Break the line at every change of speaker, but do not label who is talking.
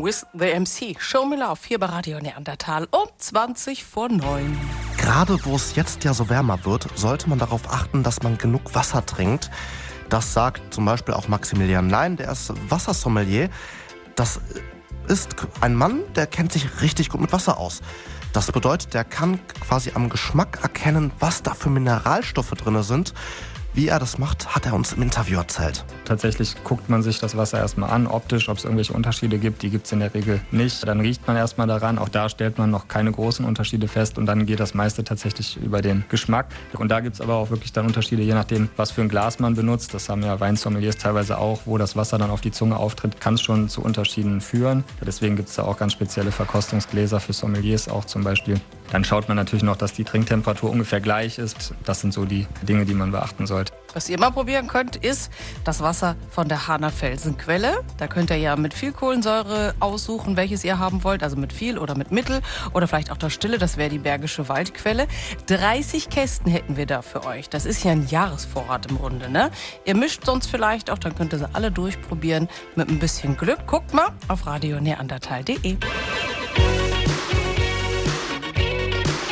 with the MC. Show Me Love hier bei Radio Neandertal um 20:09.
Gerade wo es jetzt ja so wärmer wird, sollte man darauf achten, dass man genug Wasser trinkt. Das sagt zum Beispiel auch Maximilian Lein, der ist Wassersommelier. Das ist ein Mann, der kennt sich richtig gut mit Wasser aus. Das bedeutet, der kann quasi am Geschmack erkennen, was da für Mineralstoffe drin sind. Wie er das macht, hat er uns im Interview erzählt.
Tatsächlich guckt man sich das Wasser erstmal an, optisch, ob es irgendwelche Unterschiede gibt. Die gibt es in der Regel nicht. Dann riecht man erstmal daran. Auch da stellt man noch keine großen Unterschiede fest. Und dann geht das meiste tatsächlich über den Geschmack. Und da gibt es aber auch wirklich dann Unterschiede, je nachdem, was für ein Glas man benutzt. Das haben ja Weinsommeliers teilweise auch, wo das Wasser dann auf die Zunge auftritt, kann es schon zu Unterschieden führen. Deswegen gibt es da auch ganz spezielle Verkostungsgläser für Sommeliers auch zum Beispiel. Dann schaut man natürlich noch, dass die Trinktemperatur ungefähr gleich ist. Das sind so die Dinge, die man beachten sollte.
Was ihr mal probieren könnt, ist das Wasser von der Hahner Felsenquelle. Da könnt ihr ja mit viel Kohlensäure aussuchen, welches ihr haben wollt. Also mit viel oder mit mittel oder vielleicht auch das Stille. Das wäre die Bergische Waldquelle. 30 Kästen hätten wir da für euch. Das ist ja ein Jahresvorrat im Grunde, ne? Ihr mischt sonst vielleicht auch, dann könnt ihr sie alle durchprobieren mit ein bisschen Glück. Guckt mal auf radioneandertal.de.